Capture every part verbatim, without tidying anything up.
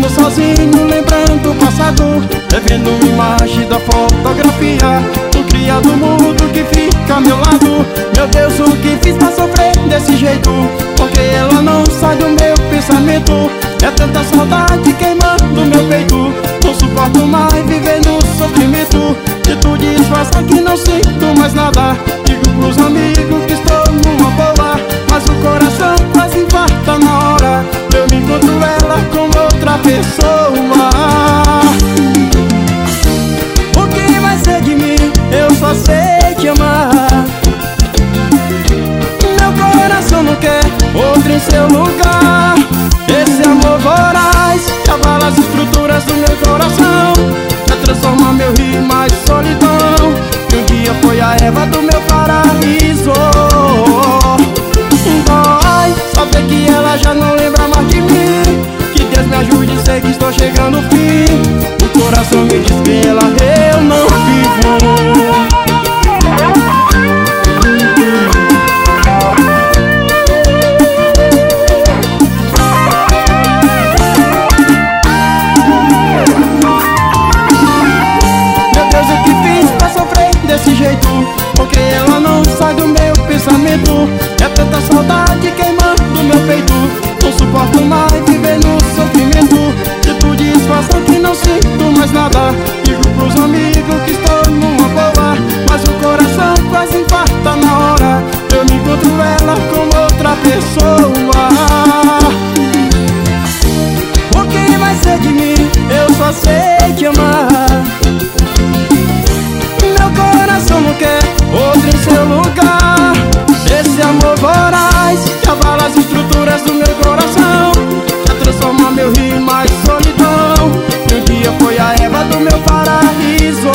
Tô sozinho lembrando o passado, revendo imagem da fotografia do criado mudo que fica ao meu lado. Meu Deus, o que fiz pra sofrer desse jeito? Porque ela não sai do meu pensamento. É tanta saudade queimando meu peito. Não suporto mais viver no sofrimento. Se tu disfarça que não sinto mais nada, digo pros amigos que estou numa boa, mas o coração quase infarta na hora eu me encontro ela com outra pessoa. O que vai ser de mim? Eu só sei te amar. Meu coração não quer outro em seu lugar. Esse amor voraz que abala as estruturas do meu coração, vai transformar meu rio mais solidão. E um dia foi a Eva do meu paraíso. Dói saber que ela já não lembra mais de mim. Que Deus me ajude, sei que estou chegando ao fim. O coração me diz que ela eu não vivo. Desse jeito, porque ela não sai do meu pensamento. É tanta saudade queimando meu peito. Não suporto mais viver no sofrimento. Se tu disfarça que não sinto mais nada, digo pros amigos que estou numa boa, mas o coração quase infarta na hora eu me encontro ela com outra pessoa. O que vai ser de mim? Eu só sei te amar. Coração não quer outro em seu lugar. Esse amor voraz que abala as estruturas do meu coração, vai transformar meu rio em mais solidão. E um dia foi a Eva do meu paraíso.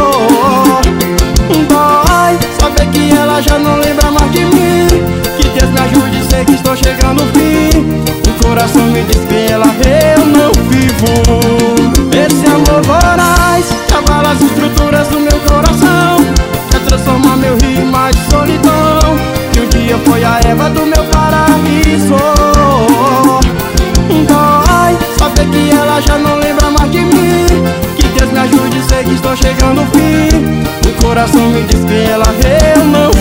Dói saber que ela já não lembra mais de mim. Que Deus me ajude, sei que estou chegando ao fim. O coração me diz que ela eu não vivo. Esse amor voraz que abala as estruturas do meu coração, vai transformar meu rio em mais solidão. E um dia foi a Eva do meu paraíso. Dói saber que ela já não lembra mais de mim. Que Deus me ajude, sei que estou chegando ao fim. O coração me diz que ela eu não